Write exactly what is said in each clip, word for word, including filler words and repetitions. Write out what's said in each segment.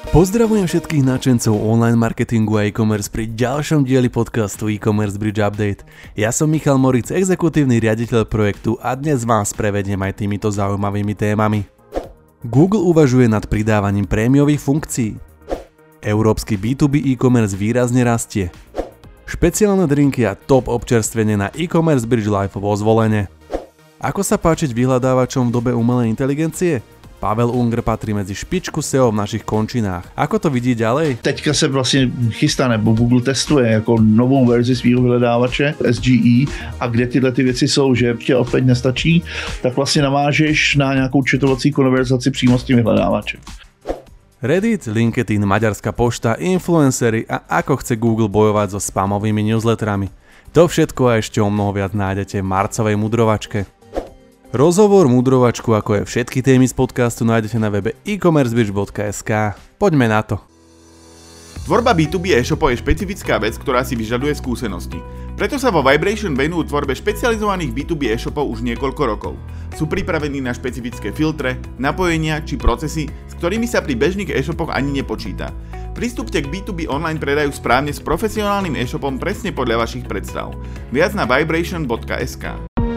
Pozdravujem všetkých nadšencov online marketingu a e-commerce pri ďalšom dieli podcastu E-commerce Bridge Update. Ja som Michal Moritz, exekutívny riaditeľ projektu a dnes vás prevediem aj týmito zaujímavými témami. Google uvažuje nad pridávaním prémiových funkcií. Európsky bí tú bí e-commerce výrazne rastie. Špeciálne drinky a top občerstvenie na E-commerce Bridge Live vo Zvolene. Ako sa páčiť vyhľadávačom v dobe umelej inteligencie? Pavel Unger patří mezi špičku S E O v našich končinách. Ako to vidí ďalej? Teďka se vlastně chystá, nebo Google testuje jako novou verzi svého vyhledávače S G E, a kde tyhle ty věci jsou, že tě opět nestačí, tak vlastně navážeš na nějakou četovací konverzaci přímo s tím vyhledávačem. Reddit, LinkedIn, Maďarská pošta, influencery a ako chce Google bojovať so spamovými newsletterami. To všetko a ešte o mnoho viac nájdete v marcovej mudrovačke. Rozhovor, mudrovačku, ako je všetky témy z podcastu, nájdete na webe e commerce bridge bodka es ká. Poďme na to. Tvorba bí tú bí e-shopov je špecifická vec, ktorá si vyžaduje skúsenosti. Preto sa vo Vibration venujú tvorbe špecializovaných bí tú bí e-shopov už niekoľko rokov. Sú pripravení na špecifické filtre, napojenia či procesy, s ktorými sa pri bežných e-shopoch ani nepočíta. Pristúpte k bí tú bí online predaju správne s profesionálnym e-shopom presne podľa vašich predstav. Viac na vibration bodka es ká.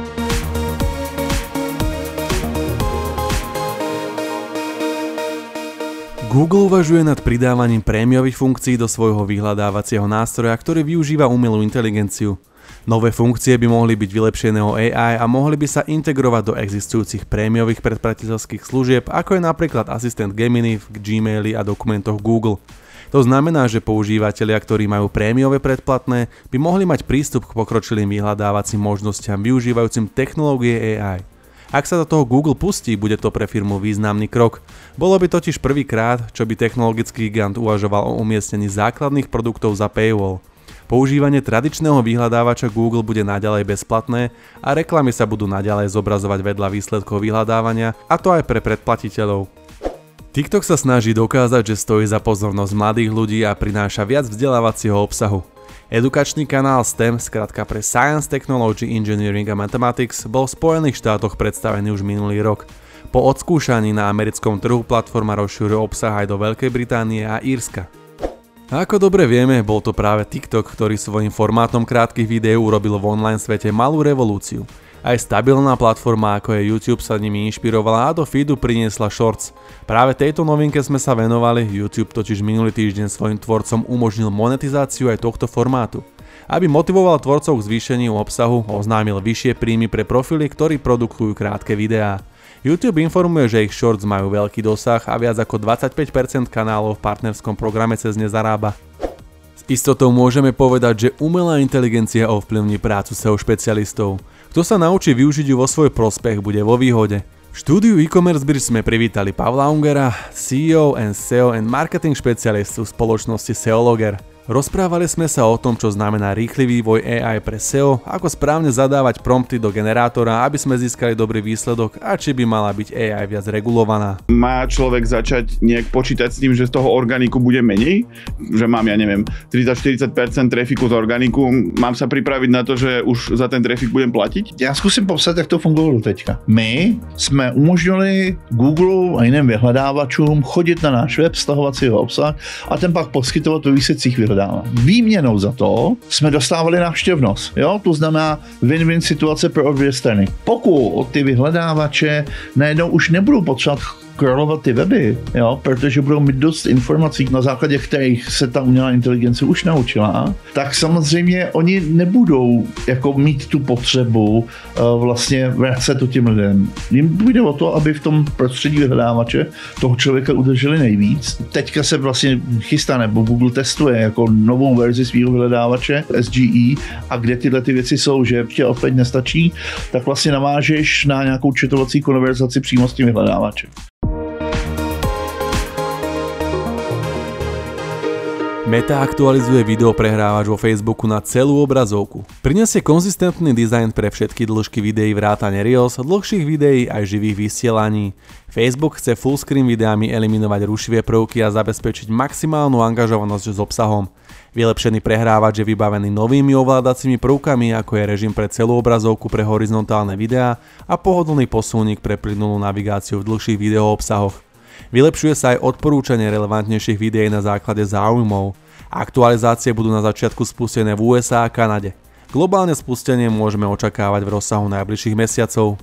Google uvažuje nad pridávaním prémiových funkcií do svojho vyhľadávacieho nástroja, ktorý využíva umelú inteligenciu. Nové funkcie by mohli byť vylepšeného á í a mohli by sa integrovať do existujúcich prémiových predplatiteľských služieb, ako je napríklad asistent Gemini v Gmaili a dokumentoch Google. To znamená, že používatelia, ktorí majú prémiové predplatné, by mohli mať prístup k pokročilým vyhľadávacím možnostiam využívajúcim technológie á í. Ak sa do toho Google pustí, bude to pre firmu významný krok. Bolo by totiž prvýkrát, čo by technologický gigant uvažoval o umiestnení základných produktov za paywall. Používanie tradičného vyhľadávača Google bude naďalej bezplatné a reklamy sa budú naďalej zobrazovať vedľa výsledkov vyhľadávania, a to aj pre predplatiteľov. TikTok sa snaží dokázať, že stojí za pozornosť mladých ľudí a prináša viac vzdelávacieho obsahu. Edukačný kanál STEM, skratka pre Science, Technology, Engineering a Mathematics, bol v Spojených štátoch predstavený už minulý rok. Po odskúšaní na americkom trhu platforma rozšíruje obsah aj do Veľkej Británie a Írska. A ako dobre vieme, bol to práve TikTok, ktorý svojím formátom krátkych videí urobil v online svete malú revolúciu. Aj stabilná platforma ako je YouTube sa nimi inšpirovala a do feedu priniesla Shorts. Práve tejto novinke sme sa venovali, YouTube totiž minulý týždeň svojim tvorcom umožnil monetizáciu aj tohto formátu. Aby motivoval tvorcov k zvýšeniu obsahu, oznámil vyššie príjmy pre profily, ktorí produkujú krátke videá. YouTube informuje, že ich Shorts majú veľký dosah a viac ako dvadsaťpäť percent kanálov v partnerskom programe cez ne zarába. S istotou môžeme povedať, že umelá inteligencia ovplyvní prácu es e o špecialistov. Kto sa naučí využiť ju vo svoj prospech, bude vo výhode. V štúdiu E-commerce Bridge sme privítali Pavla Ungera, C E O and S E O and marketing špecialistu spoločnosti SEOloger. Rozprávali sme sa o tom, čo znamená rýchly vývoj á í pre es e o, ako správne zadávať prompty do generátora, aby sme získali dobrý výsledok, a či by mala byť á í viac regulovaná. Má človek začať nejak počítať s tým, že z toho organiku bude menej? Že mám, ja neviem, tridsať až štyridsať percent trafiku z organiku, mám sa pripraviť na to, že už za ten trafik budem platiť? Já zkusím popsat, jak to fungovalo teďka. My jsme umožnili Google a jiným vyhledávačům chodit na náš web, stahovat si jeho obsah a ten pak poskytovat ve výsledcích vyhledávání. Výměnou za to jsme dostávali návštěvnost. Jo? To znamená win-win situace pro obě strany. Pokud ty vyhledávače najednou už nebudou potřebovat scrollovat ty weby, jo, protože budou mít dost informací, na základě kterých se ta umělá inteligence už naučila, tak samozřejmě oni nebudou jako mít tu potřebu uh, vlastně vracet to těm lidem. Jim půjde o to, aby v tom prostředí vyhledávače toho člověka udrželi nejvíc. Teďka se vlastně chystá, nebo Google testuje jako novou verzi svého vyhledávače S G E, a kde tyhle ty věci jsou, že tě opět nestačí, tak vlastně navážeš na nějakou četovací konverzaci přímo s tím vyhledávačem. Meta aktualizuje videoprehrávač vo Facebooku na celú obrazovku. Prinesie konzistentný dizajn pre všetky dĺžky videí vrátane Reels, dlhších videí aj živých vysielaní. Facebook chce fullscreen videami eliminovať rušivé prvky a zabezpečiť maximálnu angažovanosť s obsahom. Vylepšený prehrávač je vybavený novými ovládacími prvkami, ako je režim pre celú obrazovku pre horizontálne videá a pohodlný posúnik pre plynulú navigáciu v dlhších videoobsahoch. Vylepšuje sa aj odporúčanie relevantnejších videí na základe záujmov. Aktualizácie budú na začiatku spustené v ú es á a Kanade. Globálne spustenie môžeme očakávať v rozsahu najbližších mesiacov.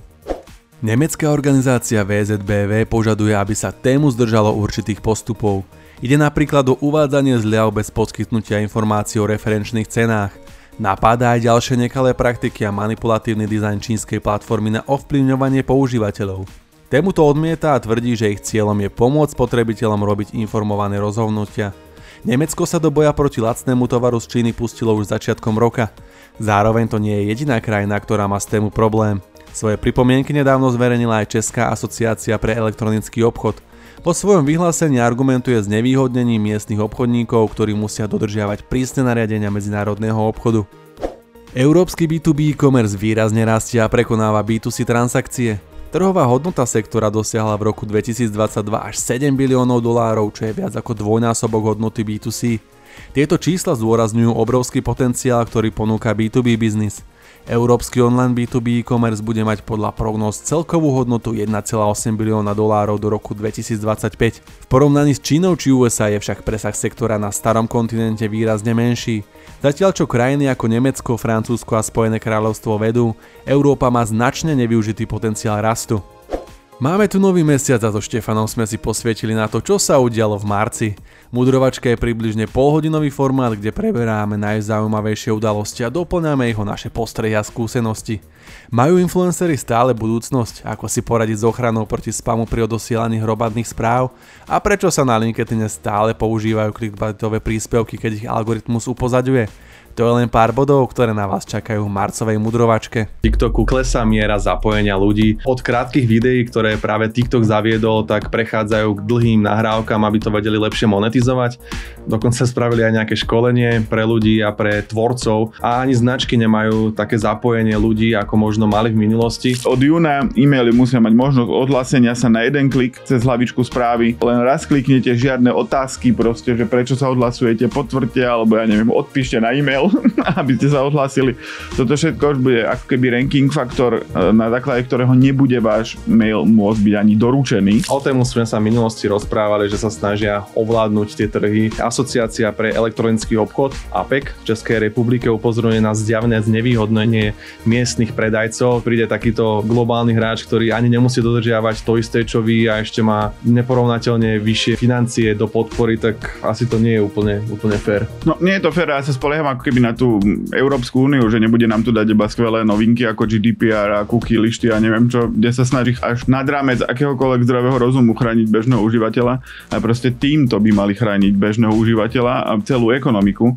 Nemecká organizácia vé zet bé vé požaduje, aby sa tému zdržalo určitých postupov. Ide napríklad o uvádzanie zľav bez poskytnutia informácií o referenčných cenách. Napádá aj ďalšie nekalé praktiky a manipulatívny dizajn čínskej platformy na ovplyvňovanie používateľov. Tému to odmieta a tvrdí, že ich cieľom je pomôcť spotrebiteľom robiť informované rozhodnutia. Nemecko sa do boja proti lacnému tovaru z Číny pustilo už začiatkom roka. Zároveň to nie je jediná krajina, ktorá má s tému problém. Svoje pripomienky nedávno zverejnila aj Česká asociácia pre elektronický obchod. Po svojom vyhlásení argumentuje znevýhodnením miestnych obchodníkov, ktorí musia dodržiavať prísne nariadenia medzinárodného obchodu. Európsky bí tú bí e-commerce výrazne rastie a prekonáva bí tú sí transakcie. Trhová hodnota sektora dosiahla v roku dvetisícdvadsaťdva až sedem biliónov dolárov, čo je viac ako dvojnásobok hodnoty bí tú sí. Tieto čísla zdôrazňujú obrovský potenciál, ktorý ponúka bí tú bí biznis. Európsky online bí tú bí e-commerce bude mať podľa prognóz celkovú hodnotu jeden celá osem bilióna dolárov do roku dvetisícdvadsaťpäť. V porovnaní s Čínou či ú es á je však presah sektora na starom kontinente výrazne menší. Zatiaľ čo krajiny ako Nemecko, Francúzsko a Spojené kráľovstvo vedú, Európa má značne nevyužitý potenciál rastu. Máme tu nový mesiac a so Štefanom sme si posvietili na to, čo sa udialo v marci. Mudrovačka je približne polhodinový formát, kde preberáme najzaujímavejšie udalosti a doplňame ich o naše postrehy a skúsenosti. Majú influenceri stále budúcnosť? Ako si poradiť s ochranou proti spamu pri odosielaní hromadných správ? A prečo sa na LinkedIne stále používajú clickbaitové príspevky, keď ich algoritmus upozaďuje? To je len pár bodov, ktoré na vás čakajú v marcovej mudrovačke. TikToku klesá miera zapojenia ľudí. Od krátkych videí, ktoré práve TikTok zaviedol, tak prechádzajú k dlhým nahrávkam, aby to vedeli lepšie monetizovať. Dokonca spravili aj nejaké školenie pre ľudí a pre tvorcov a ani značky nemajú také zapojenie ľudí, ako možno mali v minulosti. Od júna e-maily musia mať možnosť odhlásenia sa na jeden klik cez hlavičku správy. Len raz kliknete, žiadne otázky proste, že prečo sa odhlasujete, potvrďte alebo ja neviem, odpíšte na e-mail, aby ste sa odhlásili. Toto všetko už bude ako keby ranking faktor, na základe ktorého nebude váš mail môcť byť ani doručený. O tému sme sa v minulosti rozprávali, že sa snažia ovládnuť tie trhy. Asociácia pre elektronický obchod á pé é ká v Českej republike upozorňuje na zjavné znevýhodnenie miestnych predajcov. Príde takýto globálny hráč, ktorý ani nemusí dodržiavať to isté, čo vy a ešte má neporovnateľne vyššie financie do podpory, tak asi to nie je úplne, úplne fér. No nie je to fér, ja sa spolieham ako keby na tú Európsku úniu, že nebude nám tu dať iba skvelé novinky ako gé dé pé er a cookie lišty a neviem čo, kde sa snaží až nad rámec akéhokoľvek zdravého rozumu chrániť bežného užívateľa a proste týmto by mali chrániť bežného užívateľa a celú ekonomiku.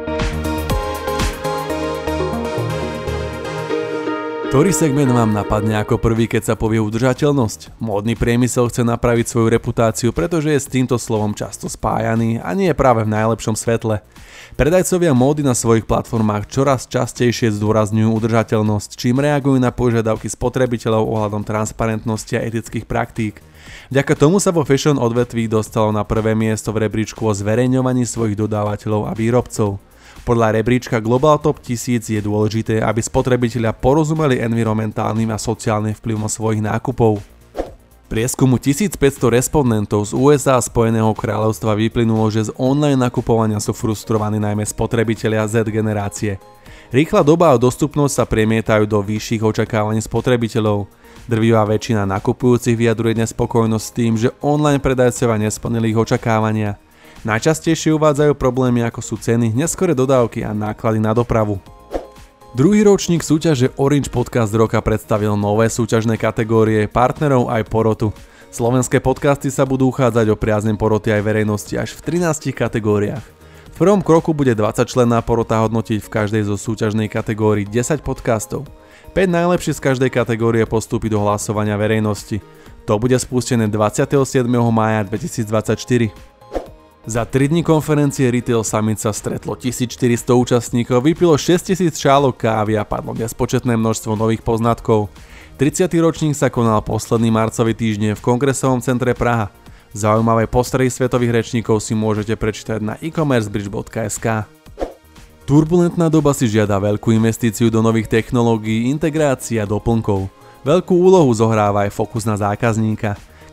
Ktorý segment vám napadne ako prvý, keď sa povie udržateľnosť? Módny priemysel chce napraviť svoju reputáciu, pretože je s týmto slovom často spájaný a nie je práve v najlepšom svetle. Predajcovia módy na svojich platformách čoraz častejšie zdôrazňujú udržateľnosť, čím reagujú na požiadavky spotrebiteľov ohľadom transparentnosti a etických praktík. Vďaka tomu sa vo fashion odvetví dostalo na prvé miesto v rebríčku o zverejňovaní svojich dodávateľov a výrobcov. Podľa rebríčka Global Top tisíc je dôležité, aby spotrebitelia porozumeli environmentálnym a sociálnym vplyvom svojich nákupov. Prieskumu tisícpäťsto respondentov z ú es á a Spojeného kráľovstva vyplynulo, že z online nakupovania sú frustrovaní najmä spotrebitelia Z generácie. Rýchla doba a dostupnosť sa premietajú do vyšších očakávaní spotrebiteľov. Drvivá väčšina nakupujúcich vyjadruje nespokojnosť s tým, že online predajcovia nesplnili ich očakávania. Najčastejšie uvádzajú problémy ako sú ceny, neskoré dodávky a náklady na dopravu. Druhý ročník súťaže Orange Podcast roka predstavil nové súťažné kategórie partnerov aj porotu. Slovenské podcasty sa budú uchádzať o priazne poroty aj verejnosti až v trinástich kategóriách. V prvom kroku bude dvadsaťčlenná porota hodnotiť v každej zo súťažnej kategórii desať podcastov. päť najlepších z každej kategórie postúpi do hlasovania verejnosti. To bude spustené dvadsiateho siedmeho mája dvetisícdvadsaťštyri. Za tri dni konferencie Retail Summit sa stretlo tisícštyristo účastníkov, vypilo šesťtisíc šálok kávy a padlo nespočetné množstvo nových poznatkov. tridsiaty ročník sa konal posledný marcový týždeň v Kongresovom centre Praha. Zaujímavé postrehy svetových rečníkov si môžete prečítať na e commerce bridge bodka es ká. Turbulentná doba si žiada veľkú investíciu do nových technológií, integrácií a doplnkov. Veľkú úlohu zohráva aj fokus na zákazníka.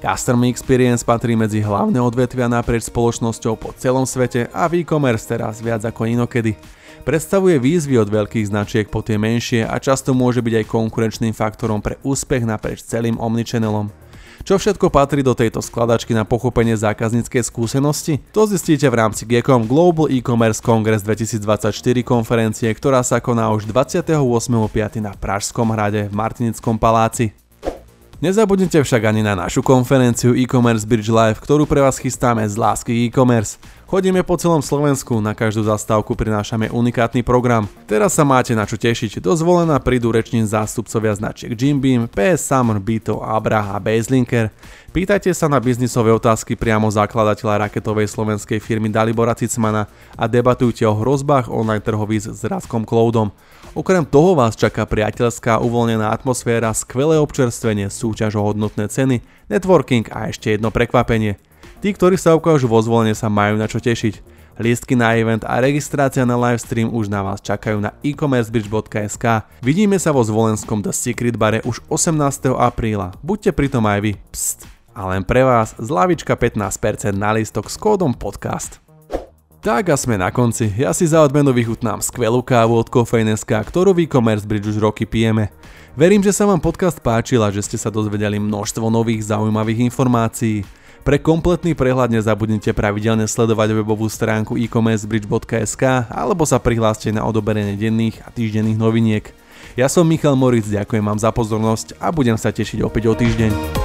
Customer Experience patrí medzi hlavné odvetvia naprieč spoločnosťou po celom svete a e-commerce teraz viac ako inokedy. Predstavuje výzvy od veľkých značiek po tie menšie a často môže byť aj konkurenčným faktorom pre úspech naprieč celým omnichannelom. Čo všetko patrí do tejto skladačky na pochopenie zákazníckej skúsenosti? To zistíte v rámci Gekom Global E-commerce Congress dvetisícdvadsaťštyri konferencie, ktorá sa koná už dvadsiateho ôsmeho piateho na Pražskom hrade v Martinickom paláci. Nezabudnite však ani na našu konferenciu E-commerce Bridge Live, ktorú pre vás chystáme z lásky e-commerce. Chodíme po celom Slovensku, na každú zastávku prinášame unikátny program. Teraz sa máte na čo tešiť, do Zvolena prídu rečnín zástupcovia značiek Jim Beam, pé es Summer, Bito, Abra a Baselinker. Pýtajte sa na biznisové otázky priamo zakladateľa raketovej slovenskej firmy Dalibora Cicmana a debatujte o hrozbách online trhovíc s Radkom Cloudom. Okrem toho vás čaká priateľská uvoľnená atmosféra, skvelé občerstvenie, súťaž o hodnotné ceny, networking a ešte jedno prekvapenie. Tí, ktorí sa ukážu vo Zvolene, sa majú na čo tešiť. Lístky na event a registrácia na livestream už na vás čakajú na e commerce bridge bodka es ká. Vidíme sa vo zvolenskom The Secret bare už osemnásteho apríla. Buďte pritom aj vy. Pst. A len pre vás zľavička pätnásť percent na lístok s kódom podcast. Tak a sme na konci. Ja si za odmenu vychutnám skvelú kávu od Kofeín bodka es ká, ktorú v e-commerce bridge už roky pijeme. Verím, že sa vám podcast páčil a že ste sa dozvedeli množstvo nových zaujímavých informácií. Pre kompletný prehľad nezabudnite pravidelne sledovať webovú stránku e commerce bridge bodka es ká alebo sa prihláste na odoberenie denných a týždenných noviniek. Ja som Michal Moritz, ďakujem vám za pozornosť a budem sa tešiť opäť o týždeň.